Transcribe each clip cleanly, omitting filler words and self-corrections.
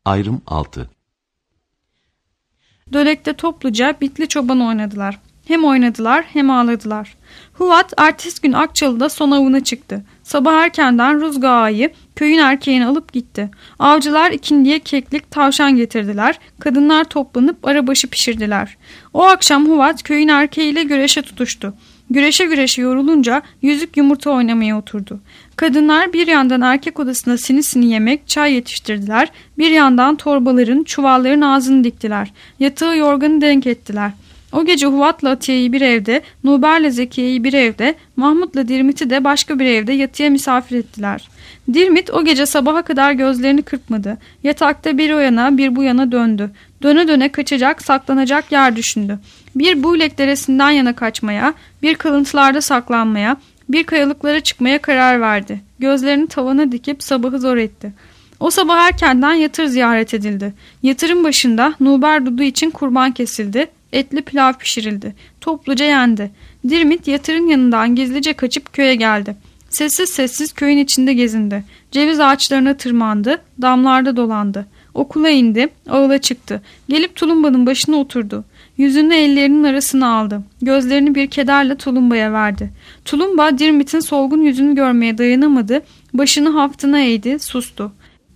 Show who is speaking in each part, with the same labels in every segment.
Speaker 1: Ayrım 6.
Speaker 2: Dölek'te topluca bitli çoban oynadılar. Hem oynadılar hem ağladılar. Huvat ertesi gün Akçalı'da son avına çıktı. Sabah erkenden Ruzga Ağa'yı köyün erkeğini alıp gitti. Avcılar ikindiye keklik tavşan getirdiler. Kadınlar toplanıp arabaşı pişirdiler. O akşam Huvat köyün erkeğiyle güreşe tutuştu. Güreşe güreşe yorulunca yüzük yumurta oynamaya oturdu. Kadınlar bir yandan erkek odasına sinisini yemek, çay yetiştirdiler. Bir yandan torbaların, çuvalların ağzını diktiler. Yatağı yorganı denk ettiler. O gece Huvat'la Atiye'yi bir evde, Nuber'le Zekiye'yi bir evde, Mahmut'la Dirmit'i de başka bir evde yatıya misafir ettiler. Dirmit o gece sabaha kadar gözlerini kırpmadı. Yatakta bir o yana bir bu yana döndü. Döne döne kaçacak, saklanacak yer düşündü. Bir Buylek Deresi'nden yana kaçmaya, bir kalıntılarda saklanmaya, bir kayalıklara çıkmaya karar verdi. Gözlerini tavana dikip sabahı zor etti. O sabah erkenden yatır ziyaret edildi. Yatırın başında Nuber Dudu için kurban kesildi. Etli pilav pişirildi. Topluca yendi. Dirmit yatırın yanından gizlice kaçıp köye geldi. Sessiz sessiz köyün içinde gezindi. Ceviz ağaçlarına tırmandı. Damlarda dolandı. Okula indi. Ağıla çıktı. Gelip tulumbanın başına oturdu. Yüzünü ellerinin arasına aldı. Gözlerini bir kederle tulumbaya verdi. Tulumba Dirmit'in solgun yüzünü görmeye dayanamadı. Başını haftına eğdi. Sustu.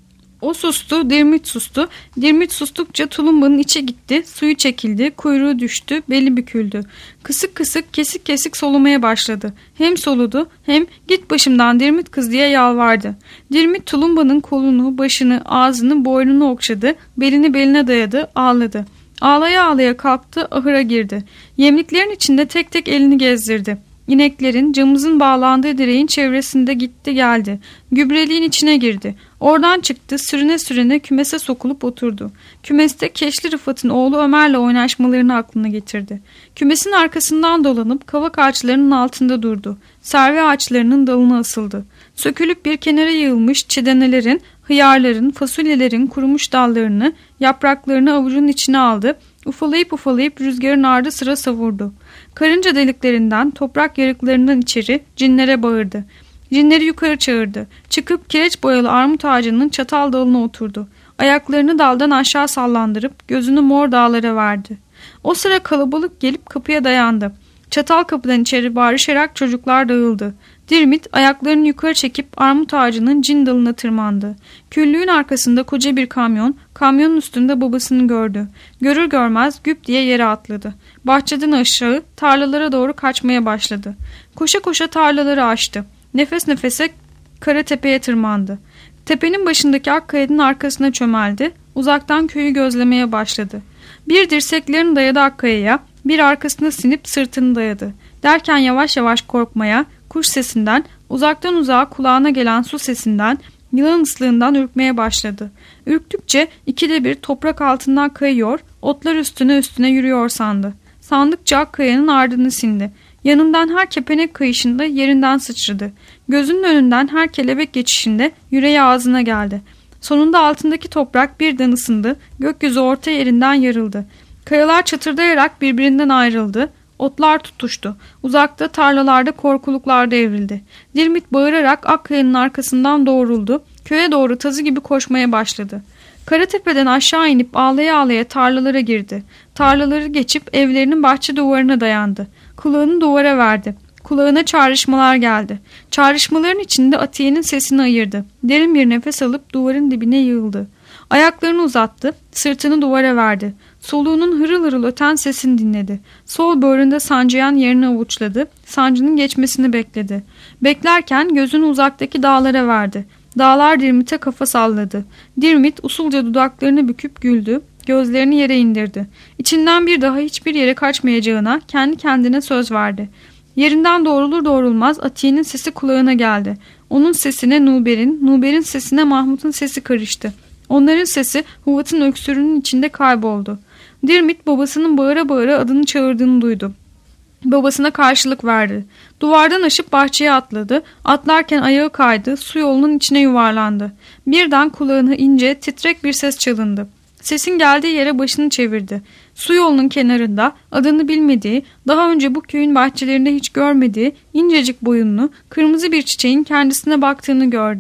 Speaker 2: O sustu, Dirmit sustu. Dirmit sustukça tulumbanın içi gitti, suyu çekildi, kuyruğu düştü, beli büküldü. Kısık kısık, kesik kesik solumaya başladı. Hem soludu hem "Git başımdan Dirmit kız" diye yalvardı. Dirmit tulumbanın kolunu, başını, ağzını, boynunu okşadı, belini beline dayadı, ağladı. Ağlaya ağlaya kalktı, ahıra girdi. Yemliklerin içinde tek tek elini gezdirdi. İneklerin, camızın bağlandığı direğin çevresinde gitti geldi. Gübreliğin içine girdi. Oradan çıktı, sürüne sürüne kümese sokulup oturdu. Kümeste Keşli Rıfat'ın oğlu Ömer'le oynaşmalarını aklına getirdi. Kümesin arkasından dolanıp kavak ağaçlarının altında durdu. Serve ağaçlarının dalına asıldı. Sökülüp bir kenara yığılmış çidenelerin, hıyarların, fasulyelerin kurumuş dallarını, yapraklarını avucunun içine aldı. Ufalayıp ufalayıp rüzgarın ardı sıra savurdu. Karınca deliklerinden, toprak yarıklarından içeri cinlere bağırdı. Cinleri yukarı çağırdı. Çıkıp kireç boyalı armut ağacının çatal dalına oturdu. Ayaklarını daldan aşağı sallandırıp gözünü mor dağlara verdi. O sıra kalabalık gelip kapıya dayandı. Çatal kapıdan içeri bağırışarak çocuklar dağıldı. Dirmit ayaklarını yukarı çekip armut ağacının cin dalına tırmandı. Küllüğün arkasında koca bir kamyon, kamyonun üstünde babasını gördü. Görür görmez güp diye yere atladı. Bahçeden aşağı tarlalara doğru kaçmaya başladı. Koşa koşa tarlaları aştı. Nefes nefese Karatepe'ye tırmandı. Tepenin başındaki Akkaya'nın arkasına çömeldi. Uzaktan köyü gözlemeye başladı. Bir dirseklerini dayadı Akkaya'ya, bir arkasına sinip sırtını dayadı. Derken yavaş yavaş korkmaya, kuş sesinden, uzaktan uzağa kulağına gelen su sesinden, yılan ıslığından ürkmeye başladı. Ürktükçe ikide bir toprak altından kayıyor, otlar üstüne üstüne yürüyor sandı. Sandıkça Akkaya'nın ardını sindi. Yanından her kepenek kayışında yerinden sıçradı. Gözünün önünden her kelebek geçişinde yüreği ağzına geldi. Sonunda altındaki toprak birden ısındı, gökyüzü orta yerinden yarıldı. Kayalar çatırdayarak birbirinden ayrıldı. Otlar tutuştu. Uzakta tarlalarda korkuluklar devrildi. Dirmit bağırarak Akkaya'nın arkasından doğruldu. Köye doğru tazı gibi koşmaya başladı. Karatepe'den aşağı inip ağlaya ağlaya tarlalara girdi. Tarlaları geçip evlerinin bahçe duvarına dayandı. Kulağını duvara verdi. Kulağına çağrışmalar geldi. Çağrışmaların içinde Atiye'nin sesini ayırdı. Derin bir nefes alıp duvarın dibine yığıldı. Ayaklarını uzattı. Sırtını duvara verdi. Soluğunun hırıl hırıl öten sesini dinledi. Sol böğründe sancıyan yerini avuçladı. Sancının geçmesini bekledi. Beklerken gözünü uzaktaki dağlara verdi. Dağlar Dirmit'e kafa salladı. Dirmit usulca dudaklarını büküp güldü. Gözlerini yere indirdi. İçinden bir daha hiçbir yere kaçmayacağına kendi kendine söz verdi. Yerinden doğrulur doğrulmaz Atiye'nin sesi kulağına geldi. Onun sesine Nuber'in sesine Mahmut'un sesi karıştı. Onların sesi Huvat'ın öksürüğünün içinde kayboldu. Dirmit babasının bağıra bağıra adını çağırdığını duydu. Babasına karşılık verdi. Duvardan aşıp bahçeye atladı. Atlarken ayağı kaydı. Su yolunun içine yuvarlandı. Birden kulağına ince, titrek bir ses çalındı. Sesin geldiği yere başını çevirdi. Su yolunun kenarında adını bilmediği, daha önce bu köyün bahçelerinde hiç görmediği incecik boyunlu, kırmızı bir çiçeğin kendisine baktığını gördü.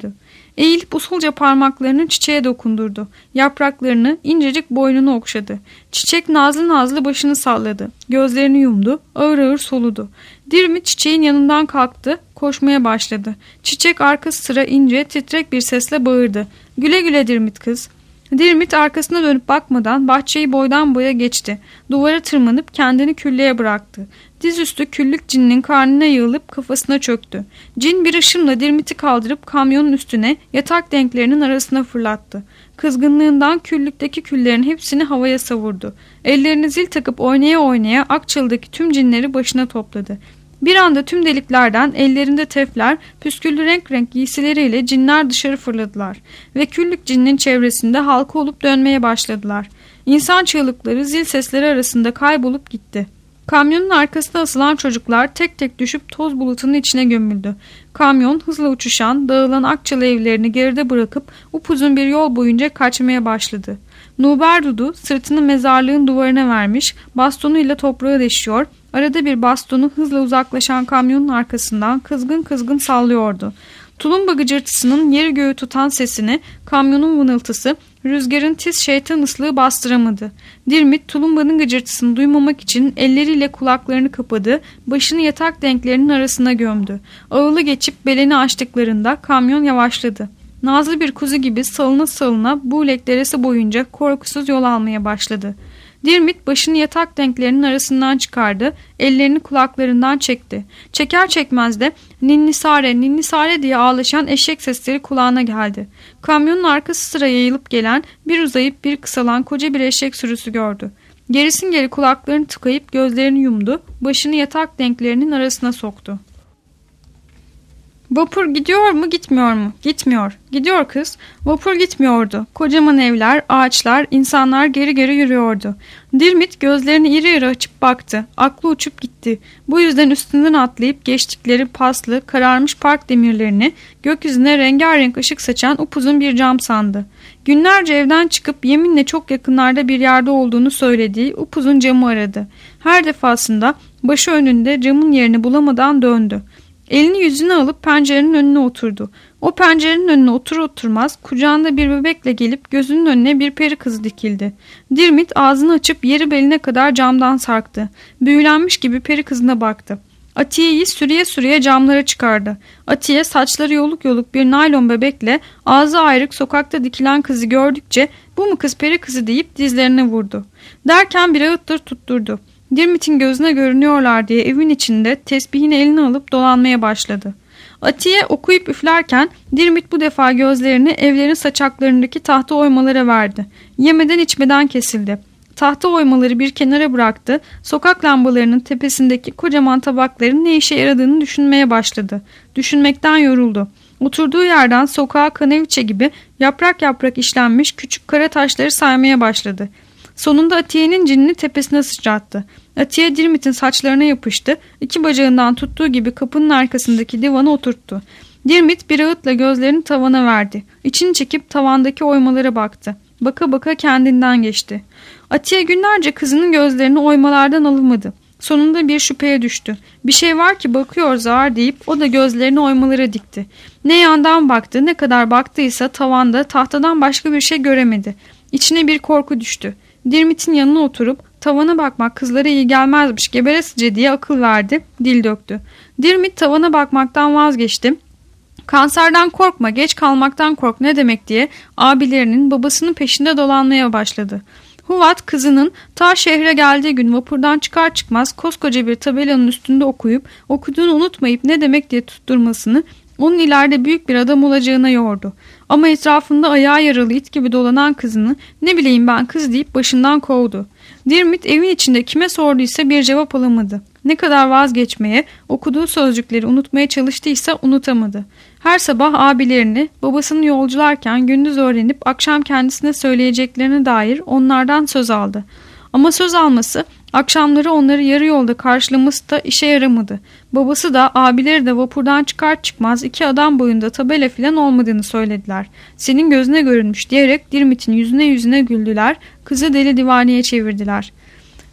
Speaker 2: Eğilip usulca parmaklarını çiçeğe dokundurdu. Yapraklarını, incecik boynunu okşadı. Çiçek nazlı nazlı başını salladı. Gözlerini yumdu, ağır ağır soludu. Dirmit çiçeğin yanından kalktı, koşmaya başladı. Çiçek arkası sıra ince, titrek bir sesle bağırdı. "Güle güle Dirmit kız." Dirmit arkasına dönüp bakmadan bahçeyi boydan boya geçti. Duvara tırmanıp kendini küllüğe bıraktı. Dizüstü küllük cinnin karnına yığılıp kafasına çöktü. Cin bir ışınla Dirmit'i kaldırıp kamyonun üstüne yatak denklerinin arasına fırlattı. Kızgınlığından küllükteki küllerin hepsini havaya savurdu. Ellerini zil takıp oynaya oynaya Akçalı'daki tüm cinleri başına topladı. Bir anda tüm deliklerden ellerinde tefler, püsküllü renk renk giysileriyle cinler dışarı fırladılar ve küllük cinin çevresinde halka olup dönmeye başladılar. İnsan çığlıkları zil sesleri arasında kaybolup gitti. Kamyonun arkasına asılan çocuklar tek tek düşüp toz bulutunun içine gömüldü. Kamyon hızla uçuşan, dağılan Akçalı evlerini geride bırakıp upuzun bir yol boyunca kaçmaya başladı. Nuber Dudu sırtını mezarlığın duvarına vermiş, bastonuyla toprağı deşiyor, arada bir bastonu hızla uzaklaşan kamyonun arkasından kızgın kızgın sallıyordu. Tulumba gıcırtısının yeri göğü tutan sesini kamyonun vınıltısı, rüzgarın tiz şeytan ıslığı bastıramadı. Dirmit tulumbanın gıcırtısını duymamak için elleriyle kulaklarını kapadı, başını yatak denklerinin arasına gömdü. Ağılı geçip beleni açtıklarında kamyon yavaşladı. Nazlı bir kuzu gibi salına salına Buğlek Deresi boyunca korkusuz yol almaya başladı. Dirmit başını yatak denklerinin arasından çıkardı, ellerini kulaklarından çekti. Çeker çekmez de "Ninnisare, ninnisare" diye ağlaşan eşek sesleri kulağına geldi. Kamyonun arkası sıra yayılıp gelen, bir uzayıp bir kısalan koca bir eşek sürüsü gördü. Gerisin geri kulaklarını tıkayıp gözlerini yumdu, başını yatak denklerinin arasına soktu. Vapur gidiyor mu, gitmiyor mu? Gitmiyor. Gidiyor kız. Vapur gitmiyordu. Kocaman evler, ağaçlar, insanlar geri geri yürüyordu. Dirmit gözlerini iri iri açıp baktı. Aklı uçup gitti. Bu yüzden üstünden atlayıp geçtikleri paslı, kararmış park demirlerini gökyüzüne rengarenk ışık saçan upuzun bir cam sandı. Günlerce evden çıkıp yeminle çok yakınlarda bir yerde olduğunu söylediği upuzun camı aradı. Her defasında başı önünde camın yerini bulamadan döndü. Elini yüzüne alıp pencerenin önüne oturdu. O pencerenin önüne oturur oturmaz kucağında bir bebekle gelip gözünün önüne bir peri kızı dikildi. Dirmit ağzını açıp yeri beline kadar camdan sarktı. Büyülenmiş gibi peri kızına baktı. Atiye'yi sürüye sürüye camlara çıkardı. Atiye saçları yoluk yoluk bir naylon bebekle ağzı ayrık sokakta dikilen kızı gördükçe "Bu mu kız, peri kızı?" deyip dizlerine vurdu. Derken bir ağıttır tutturdu. Dirmit'in gözüne görünüyorlar diye evin içinde tesbihini eline alıp dolanmaya başladı. Atiye okuyup üflerken Dirmit bu defa gözlerini evlerin saçaklarındaki tahta oymalara verdi. Yemeden içmeden kesildi. Tahta oymaları bir kenara bıraktı, sokak lambalarının tepesindeki kocaman tabakların ne işe yaradığını düşünmeye başladı. Düşünmekten yoruldu. Oturduğu yerden sokağa kaneviçe gibi yaprak yaprak işlenmiş küçük kara taşları saymaya başladı. Sonunda Atiye'nin cinini tepesine sıçrattı. Atiye Dirmit'in saçlarına yapıştı, iki bacağından tuttuğu gibi kapının arkasındaki divana oturttu. Dirmit bir ağıtla gözlerini tavana verdi. İçini çekip tavandaki oymalara baktı. Baka baka kendinden geçti. Atiye günlerce kızının gözlerini oymalardan alamadı. Sonunda bir şüpheye düştü. Bir şey var ki bakıyor zar deyip o da gözlerini oymalara dikti. Ne yandan baktı, ne kadar baktıysa tavanda tahtadan başka bir şey göremedi. İçine bir korku düştü. Dirmit'in yanına oturup tavana bakmak kızlara iyi gelmezmiş, geberesice diye akıl verdi, dil döktü. Dirmit tavana bakmaktan vazgeçti. Kanserden korkma, geç kalmaktan kork ne demek diye abilerinin babasının peşinde dolanmaya başladı. Huvat kızının ta şehre geldiği gün vapurdan çıkar çıkmaz koskoca bir tabelanın üstünde okuyup okuduğunu unutmayıp ne demek diye tutturmasını onun ileride büyük bir adam olacağına yordu. Ama etrafında ayağı yaralı it gibi dolanan kızını "Ne bileyim ben kız" deyip başından kovdu. Dirmit evin içinde kime sorduysa bir cevap alamadı. Ne kadar vazgeçmeye, okuduğu sözcükleri unutmaya çalıştıysa unutamadı. Her sabah abilerini babasını yolcularken gündüz öğrenip akşam kendisine söyleyeceklerine dair onlardan söz aldı. Ama söz alması, akşamları onları yarı yolda karşılaması da işe yaramadı. Babası da abileri de vapurdan çıkar çıkmaz iki adam boyunda tabela filan olmadığını söylediler. Senin gözüne görünmüş diyerek Dirmit'in yüzüne güldüler, kızı deli divaneye çevirdiler.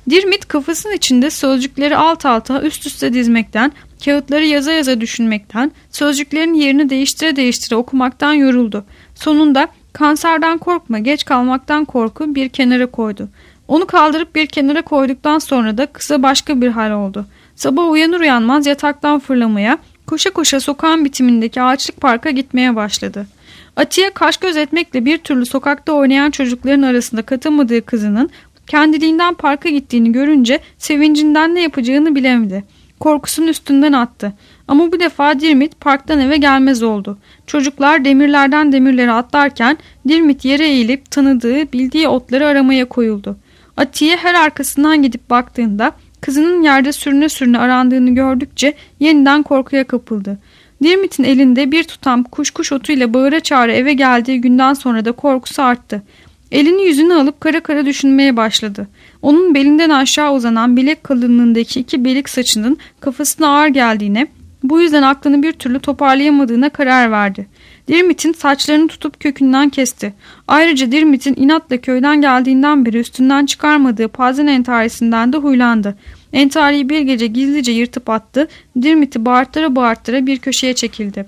Speaker 2: Dirmit kafasının içinde sözcükleri alt alta üst üste dizmekten, kağıtları yaza yaza düşünmekten, sözcüklerin yerini değiştire değiştire okumaktan yoruldu. Sonunda kanserden korkma, geç kalmaktan korku bir kenara koydu. Onu kaldırıp bir kenara koyduktan sonra da kıza başka bir hal oldu. Sabah uyanır uyanmaz yataktan fırlamaya, koşa koşa sokağın bitimindeki ağaçlık parka gitmeye başladı. Atiye kaş göz etmekle bir türlü sokakta oynayan çocukların arasında katamadığı kızının kendiliğinden parka gittiğini görünce sevincinden ne yapacağını bilemedi. Korkusunun üstünden attı. Ama bu defa Dirmit parktan eve gelmez oldu. Çocuklar demirlerden demirlere atlarken Dirmit yere eğilip tanıdığı, bildiği otları aramaya koyuldu. Atiye her arkasından gidip baktığında kızının yerde sürüne sürüne arandığını gördükçe yeniden korkuya kapıldı. Dirmit'in elinde bir tutam kuşkuş otuyla bağıra çağıra eve geldiği günden sonra da korkusu arttı. Elini yüzüne alıp kara kara düşünmeye başladı. Onun belinden aşağı uzanan bilek kalınlığındaki 2 belik saçının kafasına ağır geldiğine, bu yüzden aklını bir türlü toparlayamadığına karar verdi. Dirmit'in saçlarını tutup kökünden kesti. Ayrıca Dirmit'in inatla köyden geldiğinden beri üstünden çıkarmadığı pazen entarisinden de huylandı. Entariyi bir gece gizlice yırtıp attı. Dirmit'i bağırtıra bağırtıra bir köşeye çekildi.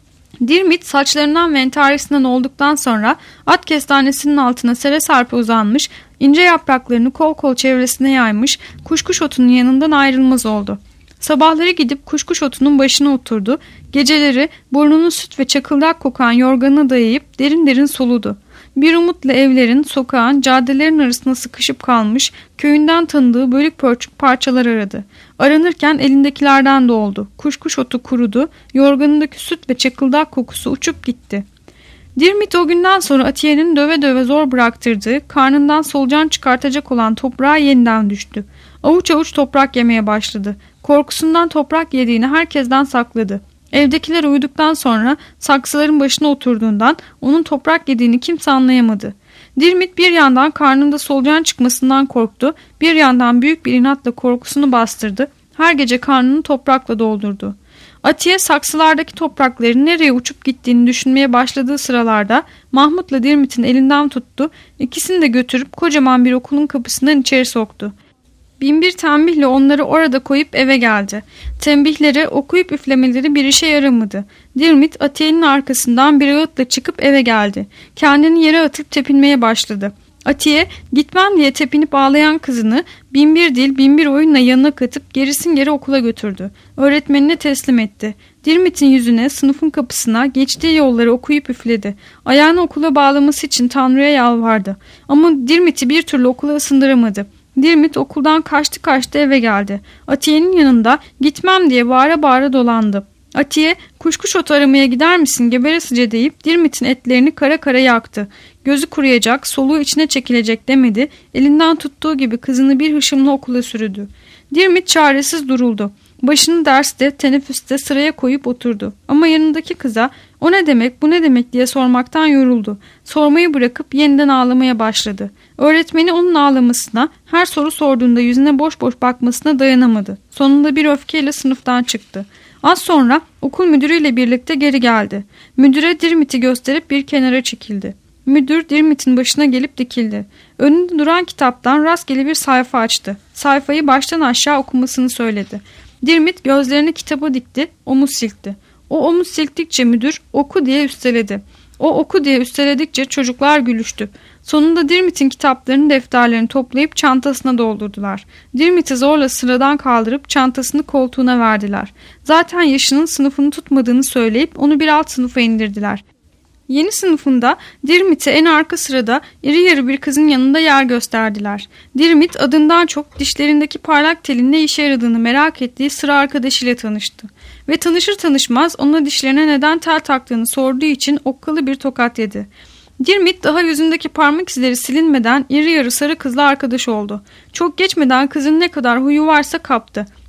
Speaker 2: Dirmit saçlarından ve entarisinden olduktan sonra at kestanesinin altına sere serpe uzanmış, ince yapraklarını kol kol çevresine yaymış, kuşkuş otunun yanından ayrılmaz oldu. Sabahları gidip kuşkuş otunun başına oturdu, geceleri burnunu süt ve çakıldak kokan yorganına dayayıp derin derin soludu. Bir umutla evlerin, sokağın, caddelerin arasında sıkışıp kalmış, köyünden tanıdığı bölük pörçük parçalar aradı. Aranırken elindekilerden de oldu. Kuşkuş otu kurudu, yorganındaki süt ve çakıldak kokusu uçup gitti. Dirmit o günden sonra Atiye'nin döve döve zor bıraktırdığı, karnından solucan çıkartacak olan toprağa yeniden düştü. Avuç avuç toprak yemeye başladı. Korkusundan toprak yediğini herkesten sakladı. Evdekiler uyuduktan sonra saksıların başına oturduğundan onun toprak yediğini kimse anlayamadı. Dirmit bir yandan karnında solucan çıkmasından korktu, bir yandan büyük bir inatla korkusunu bastırdı. Her gece karnını toprakla doldurdu. Atiye saksılardaki toprakların nereye uçup gittiğini düşünmeye başladığı sıralarda Mahmut'la Dirmit'in elinden tuttu, ikisini de götürüp kocaman bir okulun kapısından içeri soktu. Binbir tembihle onları orada koyup eve geldi. Tembihleri, okuyup üflemeleri bir işe yaramadı. Dirmit Atiye'nin arkasından bir ağıtla çıkıp eve geldi. Kendini yere atıp tepinmeye başladı. Atiye gitmem diye tepinip ağlayan kızını binbir dil binbir oyunla yanına katıp gerisin geri okula götürdü. Öğretmenine teslim etti. Dirmit'in yüzüne, sınıfın kapısına, geçtiği yolları okuyup üfledi. Ayağını okula bağlaması için Tanrı'ya yalvardı. Ama Dirmit'i bir türlü okula ısındıramadı. Dirmit okuldan kaçtı eve geldi. Atiye'nin yanında gitmem diye bağıra bağıra dolandı. Atiye kuşkuş otu aramaya gider misin geberesizce deyip Dirmit'in etlerini kara kara yaktı. Gözü kuruyacak, soluğu içine çekilecek demedi. Elinden tuttuğu gibi kızını bir hışımla okula sürüdü. Dirmit çaresiz duruldu. Başını derste, teneffüste sıraya koyup oturdu. Ama yanındaki kıza o ne demek, bu ne demek diye sormaktan yoruldu. Sormayı bırakıp yeniden ağlamaya başladı. Öğretmeni onun ağlamasına, her soru sorduğunda yüzüne boş boş bakmasına dayanamadı. Sonunda bir öfkeyle sınıftan çıktı. Az sonra okul müdürüyle birlikte geri geldi. Müdüre Dirmit'i gösterip bir kenara çekildi. Müdür Dirmit'in başına gelip dikildi. Önünde duran kitaptan rastgele bir sayfa açtı. Sayfayı baştan aşağı okumasını söyledi. Dirmit gözlerini kitaba dikti, omuz silkti. O omuz silktikçe müdür oku diye üsteledi. O oku diye üsteledikçe çocuklar gülüştü. Sonunda Dirmit'in kitaplarını, defterlerini toplayıp çantasına doldurdular. Dirmit'i zorla sıradan kaldırıp çantasını koltuğuna verdiler. Zaten yaşının sınıfını tutmadığını söyleyip onu bir alt sınıfa indirdiler. Yeni sınıfında Dirmit'e en arka sırada iri yarı bir kızın yanında yer gösterdiler. Dirmit adından çok dişlerindeki parlak telin ne işe yaradığını merak ettiği sıra arkadaşıyla tanıştı. Ve tanışır tanışmaz ona dişlerine neden tel taktığını sorduğu için okkalı bir tokat yedi. Dirmit daha yüzündeki parmak izleri silinmeden iri yarı sarı kızla arkadaş oldu. Çok geçmeden kızın ne kadar huyu varsa kaptı.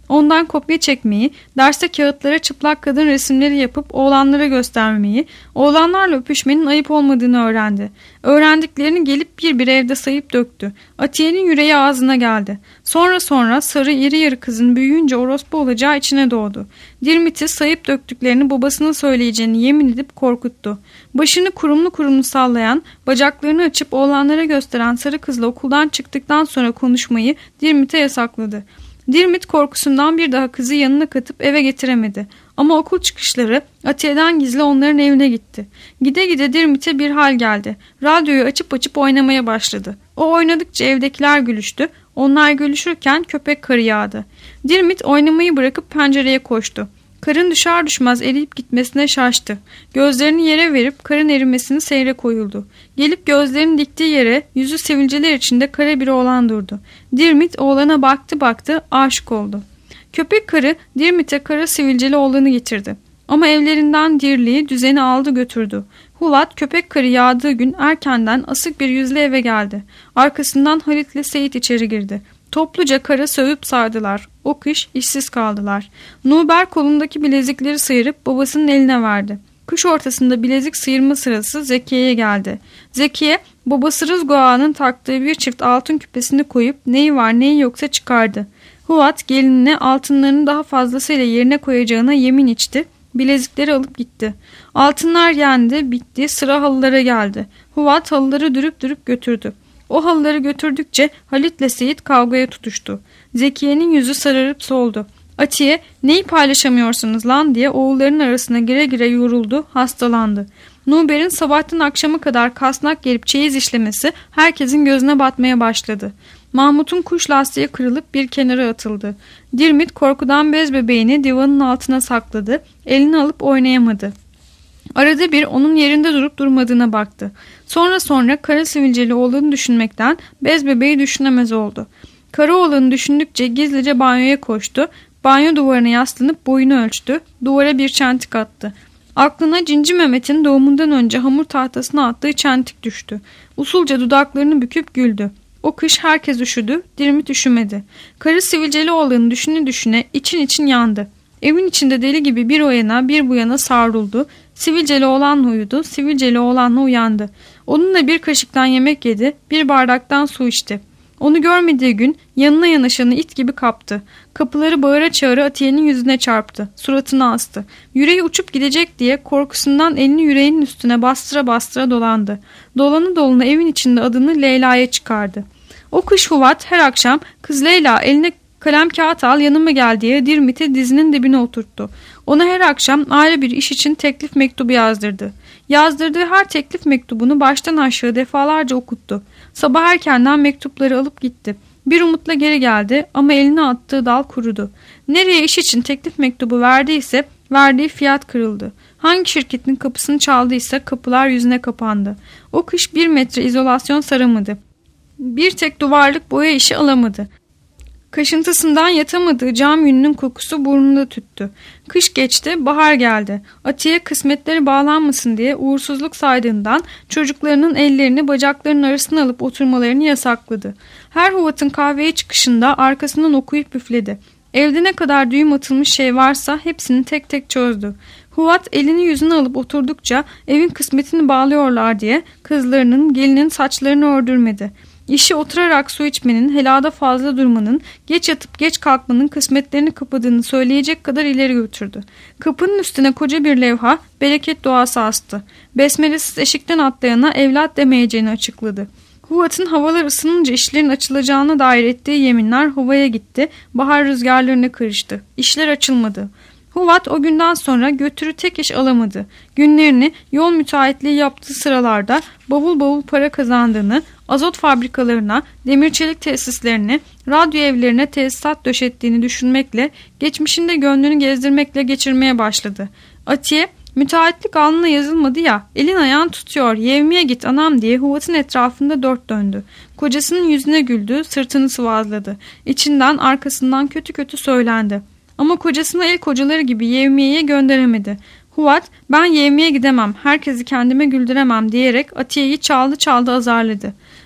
Speaker 2: Ondan kopya çekmeyi, derste kağıtlara çıplak kadın resimleri yapıp oğlanlara göstermeyi, oğlanlarla öpüşmenin ayıp olmadığını öğrendi. Öğrendiklerini gelip bir evde sayıp döktü. Atiye'nin yüreği ağzına geldi. Sonra sarı iri yarı kızın büyüyünce orospu olacağı içine doğdu. Dirmit'i sayıp döktüklerini babasına söyleyeceğini yemin edip korkuttu. Başını kurumlu sallayan, bacaklarını açıp oğlanlara gösteren sarı kızla okuldan çıktıktan sonra konuşmayı Dirmit'e yasakladı. Dirmit korkusundan bir daha kızı yanına katıp eve getiremedi. Ama okul çıkışları Atiye'den gizli onların evine gitti. Gide gide Dirmit'e bir hal geldi. Radyoyu açıp oynamaya başladı. O oynadıkça evdekiler gülüştü. Onlar gülüşürken köpek karı yağdı. Dirmit oynamayı bırakıp pencereye koştu. Karın düşer düşmez eriyip gitmesine şaştı. Gözlerini yere verip karın erimesini seyre koyuldu. Gelip gözlerini diktiği yere yüzü sivilceler içinde kara bir oğlan durdu. Dirmit oğlana baktı aşık oldu. Köpek karı Dirmit'e kara sivilceli oğlanı getirdi. Ama evlerinden dirliği düzeni aldı götürdü. Hulat köpek karı yağdığı gün erkenden asık bir yüzle eve geldi. Arkasından Halit'le Seyit içeri girdi. Topluca kara sövüp sardılar. O kış işsiz kaldılar. Nuber kolundaki bilezikleri sıyırıp babasının eline verdi. Kış ortasında bilezik sıyırma sırası Zekiye'ye geldi. Zekiye babası Rızgo Ağa'nın taktığı bir çift altın küpesini koyup neyi var neyi yoksa çıkardı. Huat gelinine altınlarını daha fazlasıyla yerine koyacağına yemin içti. Bilezikleri alıp gitti. Altınlar yendi, bitti, sıra halılara geldi. Huat halıları dürüp götürdü. O halıları götürdükçe Halit'le Seyit kavgaya tutuştu. Zekiye'nin yüzü sararıp soldu. Atiye neyi paylaşamıyorsunuz lan diye oğulların arasına gire yoruldu, hastalandı. Nuber'in sabahtan akşama kadar kasnak gelip çeyiz işlemesi herkesin gözüne batmaya başladı. Mahmut'un kuş lastiği kırılıp bir kenara atıldı. Dirmit korkudan bez bebeğini divanın altına sakladı, elini alıp oynayamadı. Arada bir onun yerinde durup durmadığına baktı. Sonra kara sivilceli oğlanı düşünmekten bez bebeği düşünemez oldu. Kara oğlanı düşündükçe gizlice banyoya koştu. Banyo duvarına yaslanıp boyunu ölçtü. Duvara bir çentik attı. Aklına Cinci Mehmet'in doğumundan önce hamur tahtasına attığı çentik düştü. Usulca dudaklarını büküp güldü. O kış herkes üşüdü, Dirmit üşümedi. Karı sivilceli oğlanı düşüne için yandı. Evin içinde deli gibi bir o yana bir bu yana savruldu. Sivilceli oğlanla uyudu, sivilceli oğlanla uyandı. Onunla bir kaşıktan yemek yedi, bir bardaktan su içti. Onu görmediği gün yanına yanaşanı it gibi kaptı. Kapıları bağıra çağıra Atiye'nin yüzüne çarptı. Suratını astı. Yüreği uçup gidecek diye korkusundan elini yüreğinin üstüne bastıra dolandı. Dolana evin içinde adını Leyla'ya çıkardı. O kış Huvat her akşam kız Leyla eline kalem kağıt al yanıma gel diye Dirmit'i dizinin dibine oturttu. Ona her akşam ayrı bir iş için teklif mektubu yazdırdı. Yazdırdığı her teklif mektubunu baştan aşağı defalarca okuttu. Sabah erkenden mektupları alıp gitti. Bir umutla geri geldi ama eline attığı dal kurudu. Nereye iş için teklif mektubu verdiyse verdiği fiyat kırıldı. Hangi şirketin kapısını çaldıysa kapılar yüzüne kapandı. O kış 1 metre izolasyon saramadı. Bir tek duvarlık boya işi alamadı. Kaşıntısından yatamadığı cam yününün kokusu burnunda tüttü. Kış geçti, bahar geldi. Atiye kısmetleri bağlanmasın diye uğursuzluk saydığından çocuklarının ellerini bacaklarının arasına alıp oturmalarını yasakladı. Her Huvat'ın kahveye çıkışında arkasından okuyup üfledi. Evde ne kadar düğüm atılmış şey varsa hepsini tek tek çözdü. Huvat elini yüzüne alıp oturdukça evin kısmetini bağlıyorlar diye kızlarının, gelinin saçlarını ördürmedi. İşi oturarak su içmenin, helada fazla durmanın, geç yatıp geç kalkmanın kısmetlerini kapadığını söyleyecek kadar ileri götürdü. Kapının üstüne koca bir levha, bereket duası astı. Besmelesiz eşikten atlayana evlat demeyeceğini açıkladı. Huvat'ın havalar ısınınca işlerin açılacağına dair ettiği yeminler havaya gitti, bahar rüzgarlarına karıştı. İşler açılmadı. Huvat o günden sonra götürü tek iş alamadı. Günlerini yol müteahhitliği yaptığı sıralarda bavul bavul para kazandığını, azot fabrikalarına, demir çelik tesislerine, radyo evlerine tesisat döşettiğini düşünmekle, geçmişinde gönlünü gezdirmekle geçirmeye başladı. Atiye, müteahhitlik alnına yazılmadı ya, elin ayağın tutuyor, yevmiye git anam diye Huvat'ın etrafında dört döndü. Kocasının yüzüne güldü, sırtını sıvazladı. İçinden arkasından kötü söylendi. Ama kocasına el kocaları gibi yevmiyeye gönderemedi. Huvat, ben yevmiye gidemem, herkesi kendime güldüremem diyerek Atiye'yi çaldı azarladı.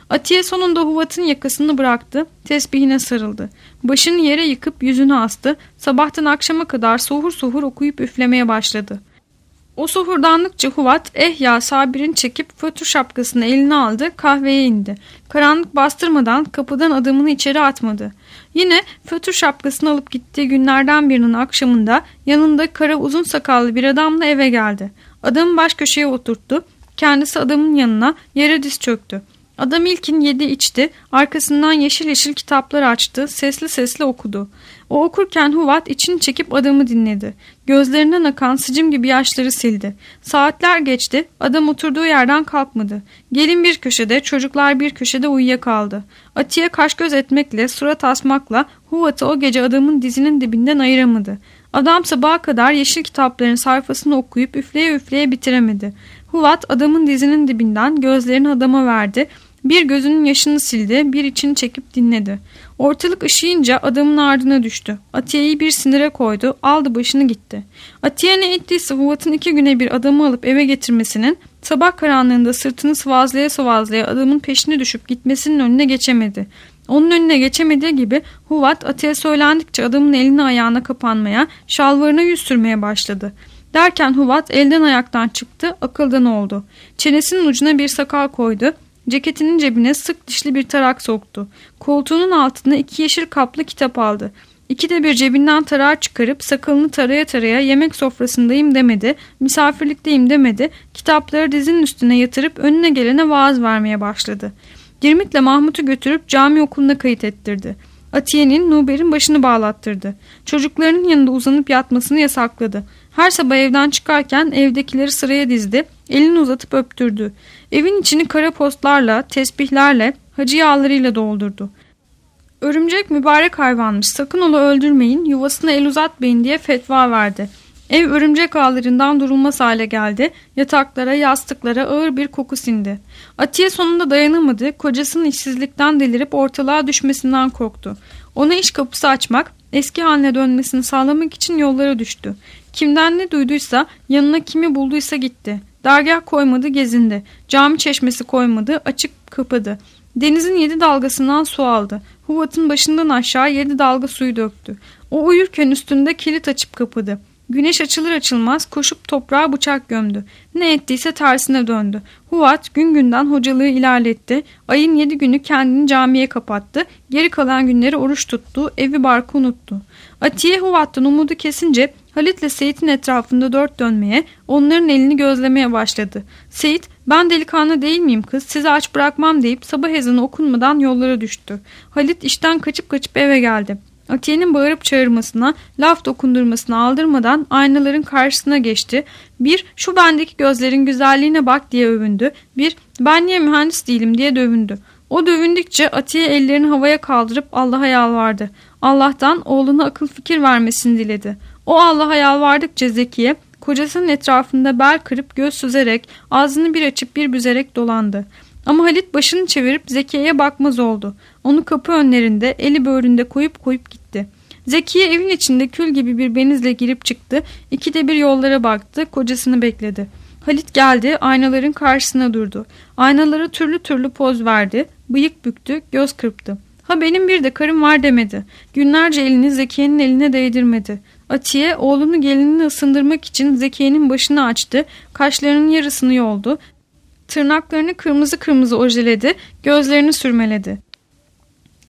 Speaker 2: Atiye sonunda Huvat'ın yakasını bıraktı, tesbihine sarıldı. Başını yere yıkıp yüzünü astı, sabahtan akşama kadar sohur sohur okuyup üflemeye başladı. O sohurdanlıkça Huvat, ya Sabir'in çekip fötr şapkasını eline aldı, kahveye indi. Karanlık bastırmadan kapıdan adımını içeri atmadı. Yine fötr şapkasını alıp gittiği günlerden birinin akşamında yanında kara uzun sakallı bir adamla eve geldi. Adamı baş köşeye oturttu, kendisi adamın yanına yere diz çöktü. Adam ilkin yedi içti, arkasından yeşil yeşil kitaplar açtı, sesli sesli okudu. O okurken Huvat içini çekip adamı dinledi. Gözlerinden akan sicim gibi yaşları sildi. Saatler geçti, adam oturduğu yerden kalkmadı. Gelin bir köşede, çocuklar bir köşede uyuyakaldı. Atiye kaş göz etmekle, surat asmakla Huvat'ı o gece adamın dizinin dibinden ayıramadı. Adam sabaha kadar yeşil kitapların sayfasını okuyup üfleye üfleye bitiremedi. Huvat adamın dizinin dibinden gözlerini adama verdi. Bir gözünün yaşını sildi, bir içini çekip dinledi. Ortalık ışıyınca adamın ardına düştü. Atiye'yi bir sinire koydu, aldı başını gitti. Atiye ne ettiyse Huvat'ın 2 güne bir adamı alıp eve getirmesinin, sabah karanlığında sırtını sıvazlaya sıvazlaya adamın peşine düşüp gitmesinin önüne geçemedi. Onun önüne geçemediği gibi Huvat Atiye söylendikçe adamın eline ayağına kapanmaya, şalvarına yüz sürmeye başladı. Derken Huvat elden ayaktan çıktı, akıldan oldu. Çenesinin ucuna bir sakal koydu. Ceketinin cebine sık dişli bir tarak soktu. Koltuğunun altına 2 yeşil kaplı kitap aldı. 2'de bir cebinden tarağı çıkarıp sakalını taraya taraya yemek sofrasındayım demedi, misafirlikteyim demedi, kitapları dizinin üstüne yatırıp önüne gelene vaaz vermeye başladı. Girmit'le Mahmut'u götürüp cami okuluna kayıt ettirdi. Atiye'nin Nuber'in başını bağlattırdı. Çocuklarının yanında uzanıp yatmasını yasakladı. Her sabah evden çıkarken evdekileri sıraya dizdi, elini uzatıp öptürdü. Evin içini kara postlarla, tesbihlerle, hacı yağlarıyla doldurdu. Örümcek mübarek hayvanmış, sakın ola öldürmeyin, yuvasına el uzatmayın diye fetva verdi. Ev örümcek ağlarından durulmaz hale geldi, yataklara, yastıklara ağır bir koku sindi. Atiye sonunda dayanamadı, kocasının işsizlikten delirip ortalığa düşmesinden korktu. Ona iş kapısı açmak, eski haline dönmesini sağlamak için yollara düştü. Kimden ne duyduysa, yanına kimi bulduysa gitti. Dergah koymadı, gezindi. Cami çeşmesi koymadı, açık kapadı. Denizin 7 dalgasından su aldı. Huvat'ın başından aşağı 7 dalga suyu döktü. O uyurken üstünde kilit açıp kapadı. Güneş açılır açılmaz koşup toprağa bıçak gömdü. Ne ettiyse tersine döndü. Huvat gün günden hocalığı ilerletti. Ayın 7 günü kendini camiye kapattı. Geri kalan günleri oruç tuttu. Evi barkı unuttu. Atiye Huvat'tan umudu kesince Halit'le Seyit'in etrafında dört dönmeye, onların elini gözlemeye başladı. Seyit, ben delikanlı değil miyim kız, sizi aç bırakmam deyip sabah ezanı okunmadan yollara düştü. Halit işten kaçıp eve geldi. Atiye'nin bağırıp çağırmasına, laf dokundurmasına aldırmadan aynaların karşısına geçti. Bir, şu bendeki gözlerin güzelliğine bak diye övündü. Bir, ben niye mühendis değilim diye dövündü. O dövündükçe Atiye ellerini havaya kaldırıp Allah'a yalvardı. Allah'tan oğluna akıl fikir vermesini diledi. O Allah'a yalvardıkça Zekiye, kocasının etrafında bel kırıp göz süzerek, ağzını bir açıp bir büzerek dolandı. Ama Halit başını çevirip Zekiye'ye bakmaz oldu. Onu kapı önlerinde, eli böğründe koyup gitti. Zekiye evin içinde kül gibi bir benizle girip çıktı. 2'de bir yollara baktı, kocasını bekledi. Halit geldi, aynaların karşısına durdu. Aynalara türlü türlü poz verdi, bıyık büktü, göz kırptı. Ha benim bir de karım var demedi. Günlerce elini Zekiye'nin eline değdirmedi. Atiye oğlunu gelinini ısındırmak için Zekiye'nin başını açtı, kaşlarının yarısını yoldu, tırnaklarını kırmızı kırmızı ojeledi, gözlerini sürmeledi.